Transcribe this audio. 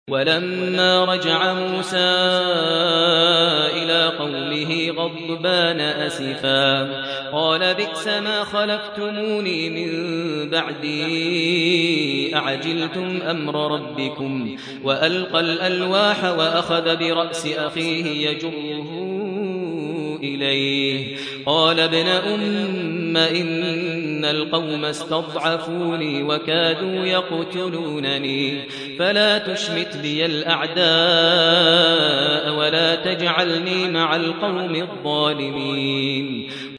ولما رجع موسى إلى قومه غضبان أسفا قال بئس ما خلفتموني من بعدي أعجلتم أمر ربكم وألقى الألواح وأخذ برأس أخيه يجره إليه قال ابن أم إن القوم استضعفوني وكادوا يقتلونني فلا تشمت بي الأعداء ولا تجعلني مع القوم الظالمين